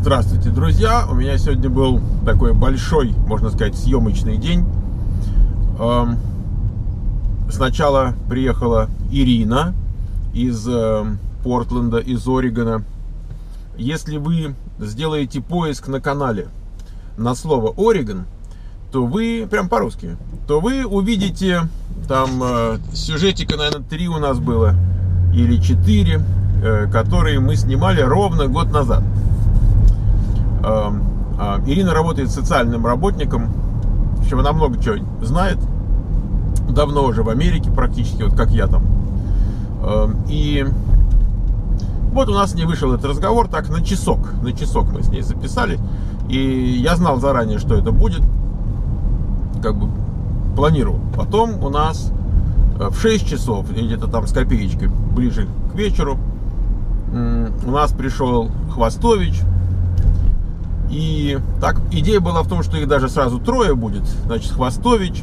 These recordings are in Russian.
Здравствуйте, друзья! У меня сегодня был такой большой, можно сказать, съемочный день. Сначала приехала Ирина из Портленда, из Орегона. Если вы сделаете поиск на канале на слово Орегон, то вы, прям по-русски, то вы увидите там сюжетика, наверное, 3 у нас было, или 4, которые мы снимали ровно год назад. Ирина работает социальным работником, в общем, она много чего знает, давно уже в Америке практически, вот как я там. И вот у нас с ней вышел этот разговор так на часок мы с ней записали, и я знал заранее, что это будет, как бы планировал. Потом у нас в 6 часов, где-то там с копеечкой, ближе к вечеру, у нас пришел Хвостович. И так, идея была в том, что их даже сразу 3 будет. Значит, Хвостович,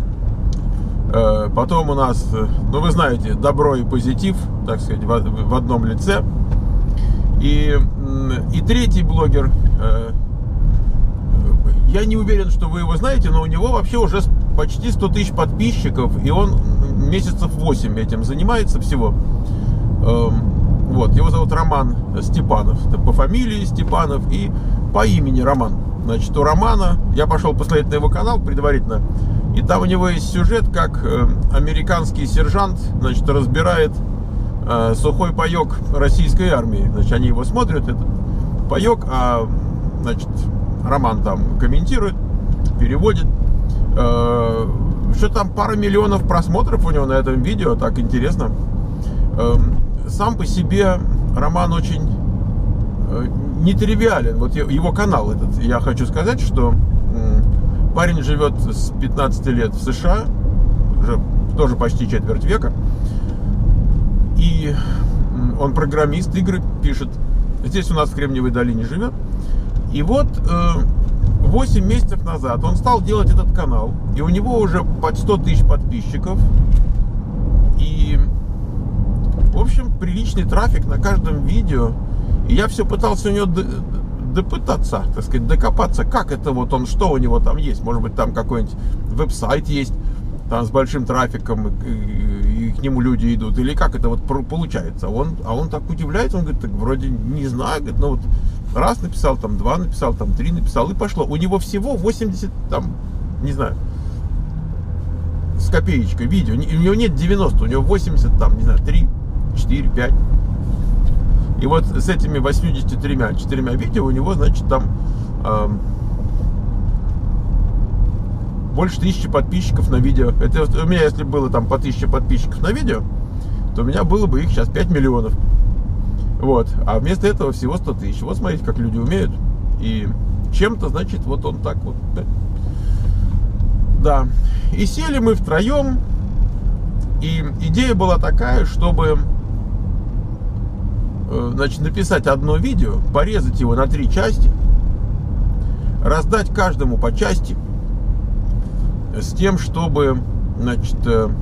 потом у нас, ну вы знаете, добро и позитив, так сказать, в одном лице. И 3-й блогер, я не уверен, что вы его знаете, но у него вообще уже почти 100 тысяч подписчиков, и он месяцев 8 этим занимается всего. Вот, его зовут Роман Степанов, по фамилии Степанов и по имени Роман. Значит, у Романа, я пошел посмотреть на его канал предварительно, и там у него есть сюжет, как американский сержант, значит, разбирает сухой паек российской армии. Значит, они его смотрят, этот паек, а, значит, Роман там комментирует, переводит. Что там, пара миллионов просмотров у него на этом видео, так интересно. Сам по себе Роман очень нетривиален. Вот его канал этот, я хочу сказать, что парень живет с 15 лет в США, уже тоже почти четверть века, и он программист, игры пишет. Здесь у нас в Кремниевой долине живет. И вот 8 месяцев назад он стал делать этот канал, и у него уже под 100 тысяч подписчиков, и в общем, приличный трафик на каждом видео. И я все пытался у него допытаться, так сказать, докопаться, как это вот он, что у него там есть. Может быть, там какой-нибудь веб-сайт есть, там с большим трафиком, и к нему люди идут. Или как это вот получается. А он так удивляется, он говорит, так вроде не знаю. Говорит, ну вот раз написал, там 2 написал, там 3 написал, и пошло. У него всего 80, там, не знаю, с копеечкой видео. У него нет 90, у него 80, там, не знаю, 3, 4, 5. И вот с этими 84 видео у него, значит, там больше 1000 подписчиков на видео. Это у меня, если было там по 1000 подписчиков на видео, то у меня было бы их сейчас 5 миллионов. Вот. А вместо этого всего 100 тысяч. Вот смотрите, как люди умеют. И чем-то, значит, вот он так вот. Да. И сели мы втроем. И идея была такая, чтобы, значит, написать одно видео, порезать его на 3 части, раздать каждому по части, с тем, чтобы, значит,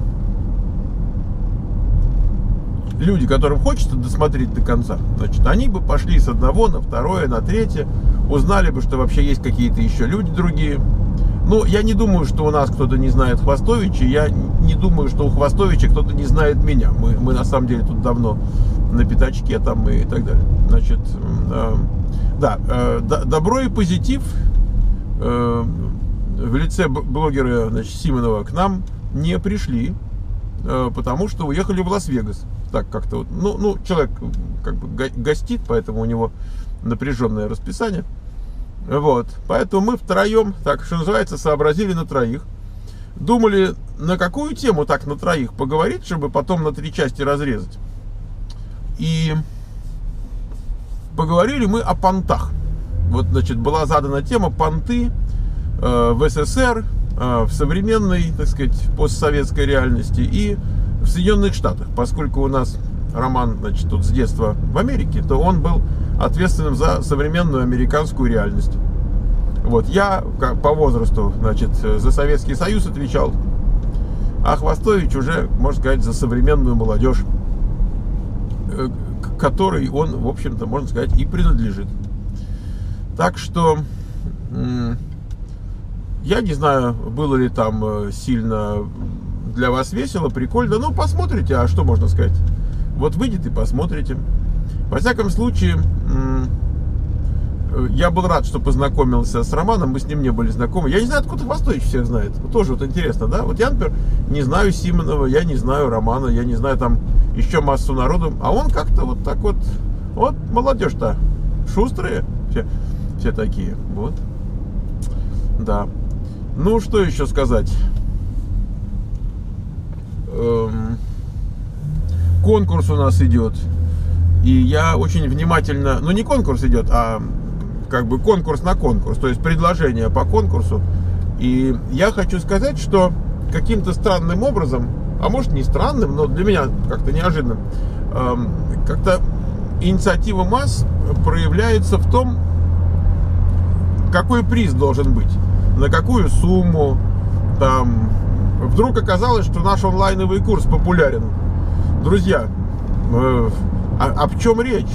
люди, которым хочется досмотреть до конца, значит, они бы пошли с одного на 2, на 3, узнали бы, что вообще есть какие-то еще люди другие. Ну, я не думаю, что у нас кто-то не знает Хвостовича, я не думаю, что у Хвостовича кто-то не знает меня. Мы на самом деле тут давно на пятачке там и так далее. Значит, да, добро и позитив в лице блогера, значит, Симонова к нам не пришли, потому что уехали в Лас-Вегас. Так как-то вот, ну, человек как бы гостит, поэтому у него напряженное расписание. Вот, поэтому мы втроем, так что называется, сообразили на 3. Думали, на какую тему так на 3 поговорить, чтобы потом на 3 части разрезать. И поговорили мы о понтах. Вот, значит, была задана тема понты в СССР, в современной, так сказать, постсоветской реальности и в Соединенных Штатах. Поскольку у нас Роман, значит, тут с детства в Америке, то он был ответственным за современную американскую реальность. Вот, я по возрасту, значит, за Советский Союз отвечал, а Хвостович уже, можно сказать, за современную молодежь, к которой он, в общем-то, можно сказать, и принадлежит. Так что я не знаю, было ли там сильно для вас весело, прикольно. Ну, посмотрите, а что можно сказать? Вот выйдет и посмотрите. Во всяком случае, я был рад, что познакомился с Романом, мы с ним не были знакомы. Я не знаю, откуда Восточь всех знает. Тоже вот интересно, да? Вот я, например, не знаю Симонова, я не знаю Романа, я не знаю там еще массу народу. А он как-то вот так вот, вот молодежь-то шустрые, все такие, вот. Да. Ну, что еще сказать? Конкурс у нас идет. И я очень внимательно... Ну, не конкурс идет, а как бы конкурс на конкурс. То есть предложение по конкурсу. И я хочу сказать, что каким-то странным образом, а может не странным, но для меня как-то неожиданным, как-то инициатива масс проявляется в том, какой приз должен быть, на какую сумму. Там вдруг оказалось, что наш онлайновый курс популярен. Друзья, об чем речь?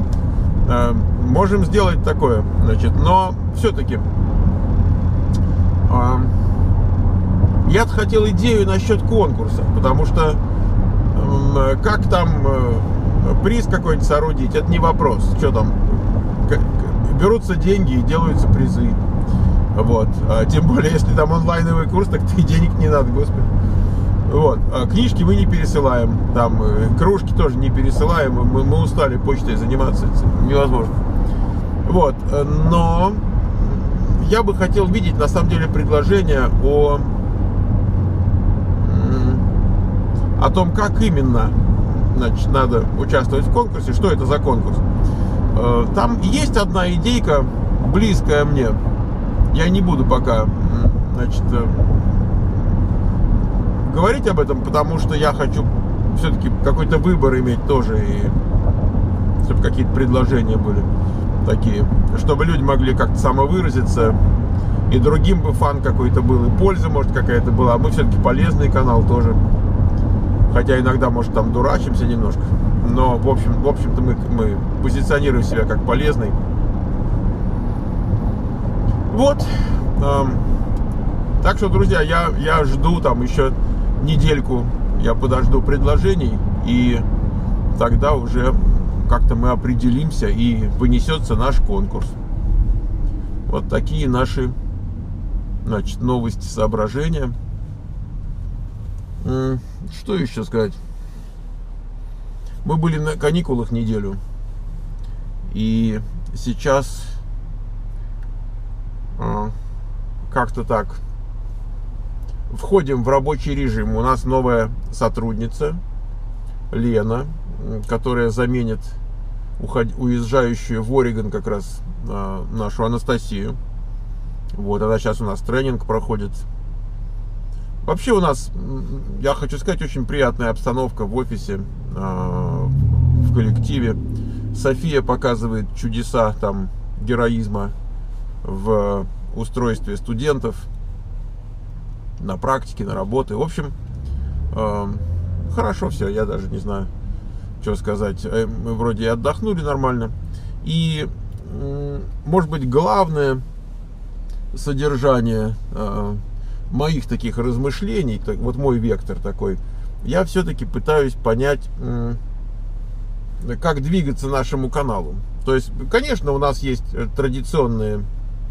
Можем сделать такое, значит, но все-таки я хотел идею насчет конкурса, потому что как там приз какой-нибудь соорудить, это не вопрос. Что там, берутся деньги и делаются призы. Вот. Тем более, если там онлайновый курс, так и денег не надо, господи. Вот. Книжки мы не пересылаем, там кружки тоже не пересылаем, мы устали почтой заниматься, это невозможно. Вот. Но я бы хотел видеть, на самом деле, предложение о том, как именно, значит, надо участвовать в конкурсе, что это за конкурс. Там есть одна идейка, близкая мне. Я не буду пока, значит, говорить об этом, потому что я хочу все-таки какой-то выбор иметь тоже, и чтобы какие-то предложения были такие, чтобы люди могли как-то самовыразиться, и другим бы фан какой-то был, и польза, может, какая-то была. Мы все-таки полезный канал тоже, хотя иногда, может, там дурачимся немножко, но в общем-то мы позиционируем себя как полезный. Вот. Так что, друзья, я жду там еще недельку, я подожду предложений, и тогда уже как-то мы определимся, и понесется наш конкурс. Вот такие наши, значит, новости, соображения. Что еще сказать? Мы были на каникулах неделю, и сейчас как-то так входим в рабочий режим. У нас новая сотрудница Лена, которая заменит уезжающую в Орегон как раз нашу Анастасию. Вот, она сейчас у нас тренинг проходит. Вообще у нас, я хочу сказать, очень приятная обстановка в офисе, в коллективе. София показывает чудеса там героизма в устройстве студентов, на практике, на работе. В общем, хорошо все, я даже не знаю, что сказать. Мы вроде и отдохнули нормально. И, может быть, главное содержание моих таких размышлений, вот мой вектор такой, я все-таки пытаюсь понять, как двигаться нашему каналу. То есть, конечно, у нас есть традиционные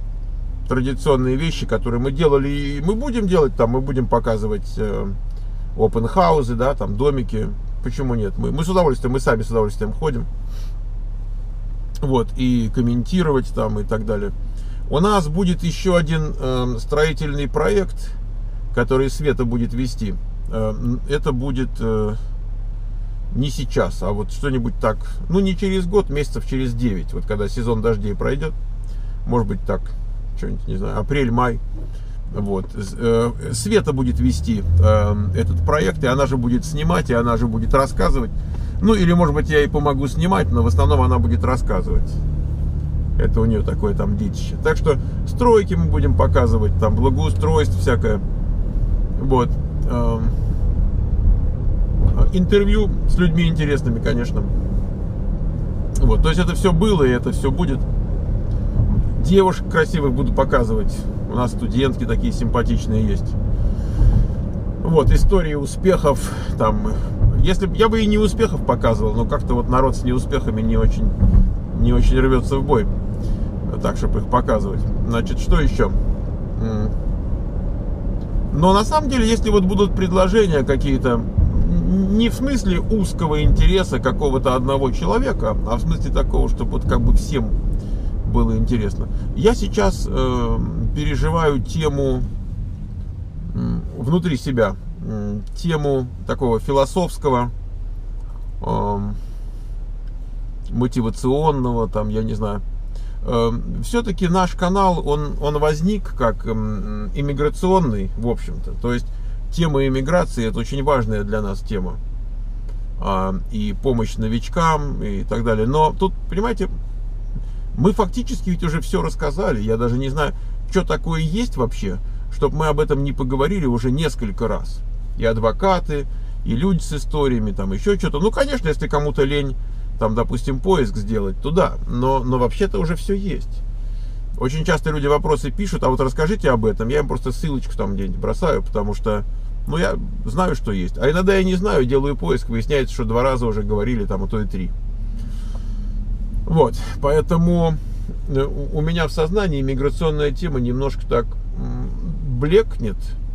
вещи, которые мы делали и мы будем делать, там мы будем показывать open house, да, там домики, почему нет, мы с удовольствием, мы сами с удовольствием ходим, вот, и комментировать там и так далее. У нас будет еще один строительный проект, который Света будет вести. Это будет не сейчас, а вот что-нибудь так, ну не через год, месяцев через 9, вот когда сезон дождей пройдет, может быть так, что-нибудь, не знаю, апрель-май. Вот. Света будет вести этот проект, и она же будет снимать, и она же будет рассказывать. Ну, или, может быть, я ей помогу снимать, но в основном она будет рассказывать. Это у нее такое там детище. Так что стройки мы будем показывать, там благоустройство всякое. Вот. Интервью с людьми интересными, конечно. Вот. То есть это все было, и это все будет. девушек красивых буду показывать. У нас студентки такие симпатичные есть. Вот, истории успехов. Там, если б я бы и не успехов показывал, но как-то вот народ с неуспехами не очень рвется в бой. Так, чтобы их показывать. Значит, что еще? Но на самом деле, если вот будут предложения какие-то, не в смысле узкого интереса какого-то одного человека, а в смысле такого, чтобы вот как бы всем было интересно. Я сейчас переживаю тему внутри себя, тему такого философского, мотивационного, там, я не знаю. Все-таки наш канал, он возник как иммиграционный, в общем-то. То есть тема иммиграции — это очень важная для нас тема. И помощь новичкам и так далее. Но тут, понимаете, мы фактически ведь уже все рассказали. Я даже не знаю, что такое есть вообще, чтобы мы об этом не поговорили уже несколько раз. И адвокаты, и люди с историями, там еще что-то. Ну, конечно, если кому-то лень, там, допустим, поиск сделать, то да. Но вообще-то уже все есть. Очень часто люди вопросы пишут, а вот расскажите об этом. Я им просто ссылочку там где-нибудь бросаю, потому что, ну, я знаю, что есть. А иногда я не знаю, делаю поиск, выясняется, что 2 раза уже говорили, там, а то и 3. Вот, поэтому у меня в сознании миграционная тема немножко так блекнет.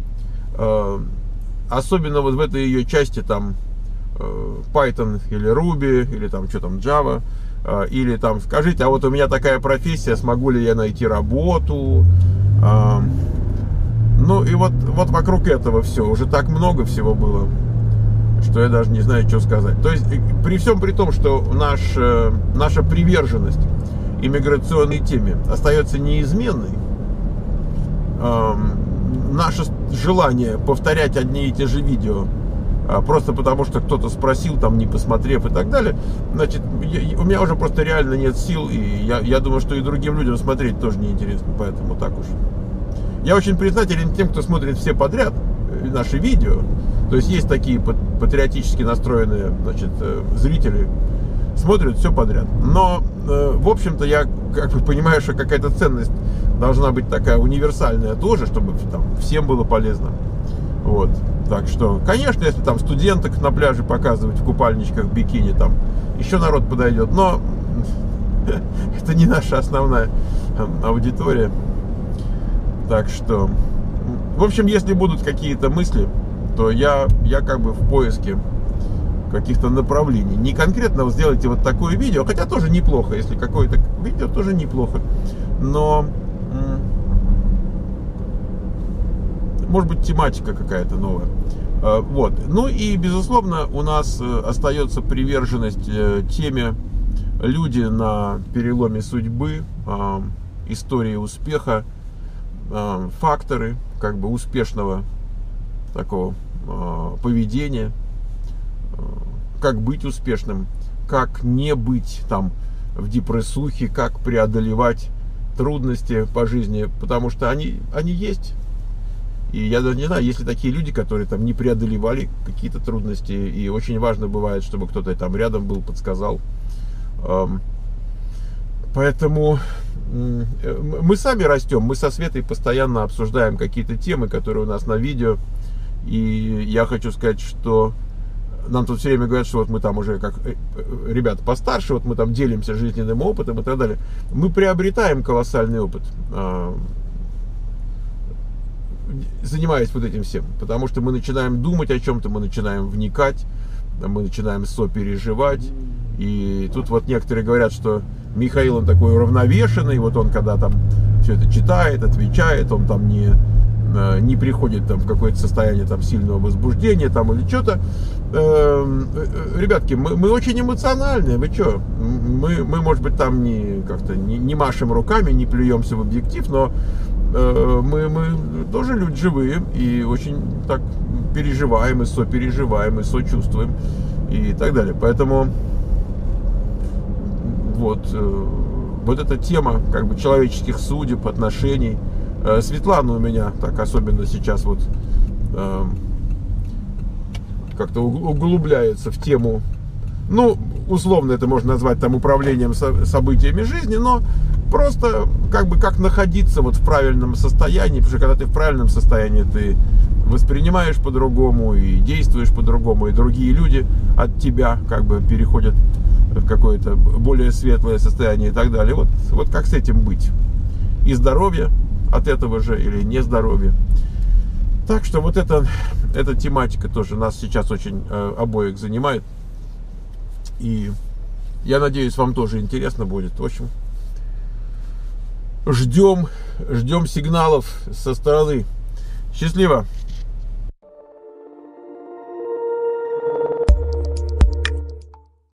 Особенно вот в этой ее части, там, Python или Ruby, или там, что там, Java. Или там, скажите, а вот у меня такая профессия, смогу ли я найти работу? Ну и вот вокруг этого все, уже так много всего было, что я даже не знаю, что сказать. То есть при всем при том, что наша приверженность иммиграционной теме остается неизменной, наше желание повторять одни и те же видео просто потому, что кто-то спросил, там, не посмотрев и так далее, значит, у меня уже просто реально нет сил, и я думаю, что и другим людям смотреть тоже неинтересно, поэтому так уж. Я очень признателен тем, кто смотрит все подряд наши видео. То есть есть такие патриотически настроенные, значит, зрители, смотрят все подряд. Но, в общем-то, я как бы понимаю, что какая-то ценность должна быть такая универсальная тоже, чтобы там всем было полезно. Вот. Так что, конечно, если там студенток на пляже показывать в купальничках, в бикини, там еще народ подойдет. Но это не наша основная аудитория. Так что, в общем, если будут какие-то мысли, то я как бы в поиске каких-то направлений. Не конкретно вот сделайте вот такое видео, хотя тоже неплохо, если какое-то видео, тоже неплохо. Но, может быть, тематика какая-то новая. Вот. Ну и, безусловно, у нас остается приверженность теме люди на переломе судьбы, истории успеха, факторы как бы успешного такого поведения, как быть успешным, как не быть там в депрессухе, как преодолевать трудности по жизни, потому что они есть. И я даже не знаю, есть ли такие люди, которые там не преодолевали какие-то трудности, и очень важно бывает, чтобы кто-то там рядом был, подсказал. Поэтому мы сами растем, мы со Светой постоянно обсуждаем какие-то темы, которые у нас на видео. И я хочу сказать, что нам тут все время говорят, что вот мы там уже как ребята постарше, вот мы там делимся жизненным опытом и так далее. Мы приобретаем колоссальный опыт, занимаясь вот этим всем, потому что мы начинаем думать о чем-то, мы начинаем вникать, мы начинаем сопереживать. И тут вот некоторые говорят, что Михаил, он такой уравновешенный, вот он когда там все это читает, отвечает, он там не приходит там в какое-то состояние там сильного возбуждения там или что-то. Ребятки, мы очень эмоциональные, вы что? Мы может быть там не машем руками, не плюемся в объектив, но мы тоже люди живые и очень так переживаем, и сопереживаем, и сочувствуем и так далее. Поэтому вот эта тема как бы человеческих судеб, отношений. Светлана у меня так особенно сейчас вот как-то углубляется в тему, ну, условно это можно назвать там управлением событиями жизни, но Просто как находиться вот в правильном состоянии, потому что когда ты в правильном состоянии, ты воспринимаешь по-другому и действуешь по-другому, и другие люди от тебя переходят в какое-то более светлое состояние и так далее. Вот как с этим быть? И здоровье от этого же или не здоровье. Так что вот эта тематика тоже нас сейчас очень обоих занимает. И я надеюсь, вам тоже интересно будет. В общем, ждем сигналов со стороны. Счастливо!